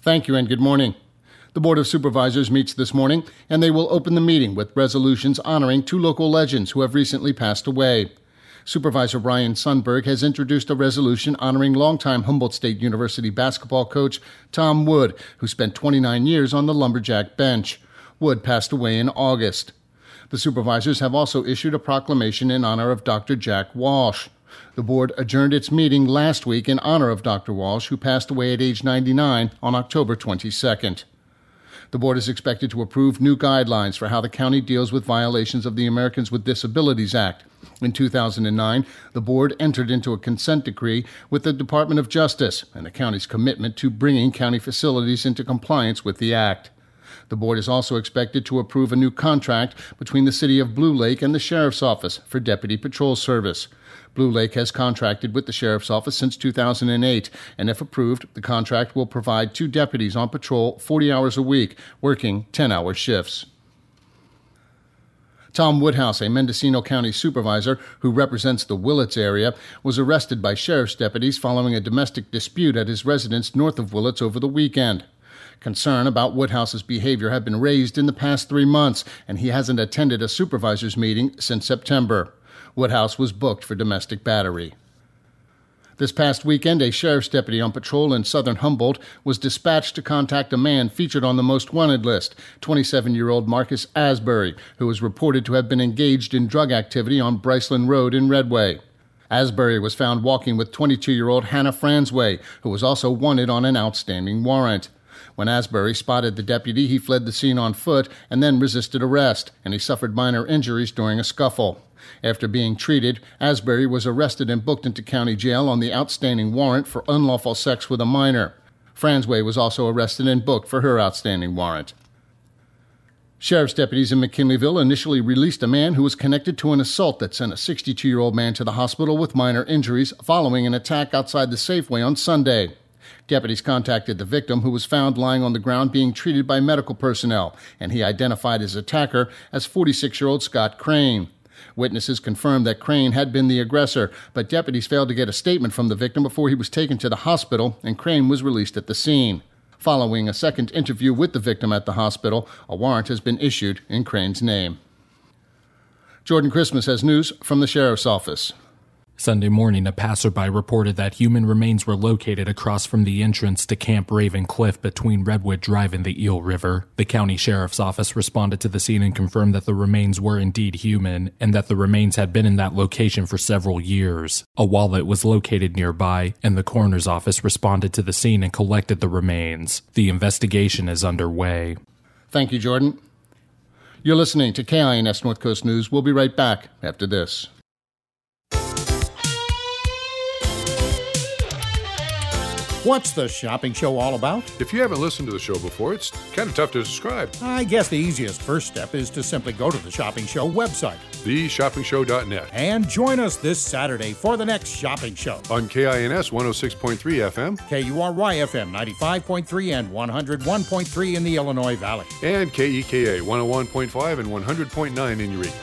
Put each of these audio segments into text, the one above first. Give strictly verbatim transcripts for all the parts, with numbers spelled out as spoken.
Thank you and good morning. The Board of Supervisors meets this morning, and they will open the meeting with resolutions honoring two local legends who have recently passed away. Supervisor Ryan Sundberg has introduced a resolution honoring longtime Humboldt State University basketball coach Tom Wood, who spent twenty-nine years on the Lumberjack bench. Wood passed away in August. The supervisors have also issued a proclamation in honor of Doctor Jack Walsh. The board adjourned its meeting last week in honor of Doctor Walsh, who passed away at age ninety-nine on October twenty-second. The board is expected to approve new guidelines for how the county deals with violations of the Americans with Disabilities Act. In two thousand nine, the board entered into a consent decree with the Department of Justice and the county's commitment to bringing county facilities into compliance with the act. The board is also expected to approve a new contract between the City of Blue Lake and the Sheriff's Office for Deputy Patrol Service. Blue Lake has contracted with the Sheriff's Office since two thousand eight, and if approved, the contract will provide two deputies on patrol forty hours a week, working ten-hour shifts. Tom Woodhouse, a Mendocino County supervisor who represents the Willits area, was arrested by sheriff's deputies following a domestic dispute at his residence north of Willits over the weekend. Concern about Woodhouse's behavior have been raised in the past three months, and he hasn't attended a supervisors meeting since September. Woodhouse was booked for domestic battery. This past weekend, a sheriff's deputy on patrol in southern Humboldt was dispatched to contact a man featured on the most wanted list, twenty-seven-year-old Marcus Asbury, who was reported to have been engaged in drug activity on Bryceland Road in Redway. Asbury was found walking with twenty-two-year-old Hannah Fransway, who was also wanted on an outstanding warrant. When Asbury spotted the deputy, he fled the scene on foot and then resisted arrest, and he suffered minor injuries during a scuffle. After being treated, Asbury was arrested and booked into county jail on the outstanding warrant for unlawful sex with a minor. Fransway was also arrested and booked for her outstanding warrant. Sheriff's deputies in McKinleyville initially released a man who was connected to an assault that sent a sixty-two-year-old man to the hospital with minor injuries following an attack outside the Safeway on Sunday. Deputies contacted the victim, who was found lying on the ground being treated by medical personnel, and he identified his attacker as forty-six-year-old Scott Crane. Witnesses confirmed that Crane had been the aggressor, but deputies failed to get a statement from the victim before he was taken to the hospital, and Crane was released at the scene. Following a second interview with the victim at the hospital, a warrant has been issued in Crane's name. Jordan Christmas has news from the Sheriff's Office. Sunday morning, a passerby reported that human remains were located across from the entrance to Camp Raven Cliff between Redwood Drive and the Eel River. The county sheriff's office responded to the scene and confirmed that the remains were indeed human, and that the remains had been in that location for several years. A wallet was located nearby, and the coroner's office responded to the scene and collected the remains. The investigation is underway. Thank you, Jordan. You're listening to K I N S North Coast News. We'll be right back after this. What's the shopping show all about? If you haven't listened to the show before, it's kind of tough to describe. I guess the easiest first step is to simply go to the Shopping Show website, the shopping show dot net, and join us this Saturday for the next shopping show. On K I N S one oh six point three F M, K U R Y F M ninety-five point three and one oh one point three in the Illinois Valley, and K E K A one oh one point five and one hundred point nine in Eureka.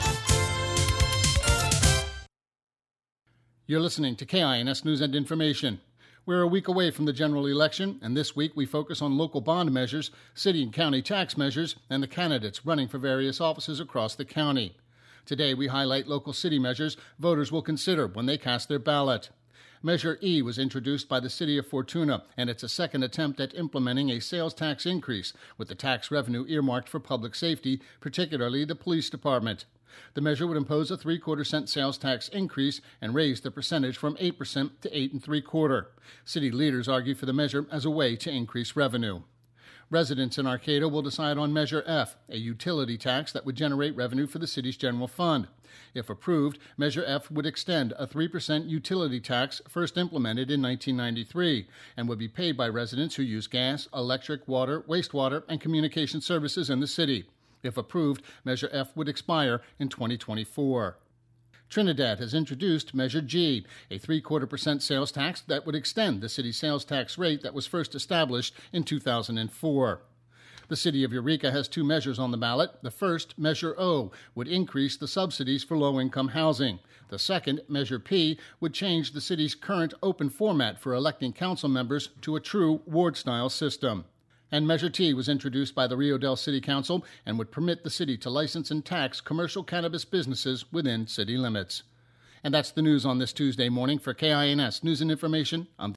You're listening to K I N S News and Information. We're a week away from the general election, and this week we focus on local bond measures, city and county tax measures, and the candidates running for various offices across the county. Today we highlight local city measures voters will consider when they cast their ballot. Measure E was introduced by the City of Fortuna, and it's a second attempt at implementing a sales tax increase, with the tax revenue earmarked for public safety, particularly the police department. The measure would impose a three-quarter cent sales tax increase and raise the percentage from eight percent to eight and three-quarter. City leaders argue for the measure as a way to increase revenue. Residents in Arcata will decide on Measure F, a utility tax that would generate revenue for the city's general fund. If approved, Measure F would extend a three percent utility tax first implemented in nineteen ninety-three and would be paid by residents who use gas, electric, water, wastewater, and communication services in the city. If approved, Measure F would expire in twenty twenty-four. Trinidad has introduced Measure G, a three-quarter percent sales tax that would extend the city's sales tax rate that was first established in two thousand four. The city of Eureka has two measures on the ballot. The first, Measure O, would increase the subsidies for low-income housing. The second, Measure P, would change the city's current open format for electing council members to a true ward-style system. And Measure T was introduced by the Rio Dell City Council and would permit the city to license and tax commercial cannabis businesses within city limits. And that's the news on this Tuesday morning. For K I N S News and Information, I'm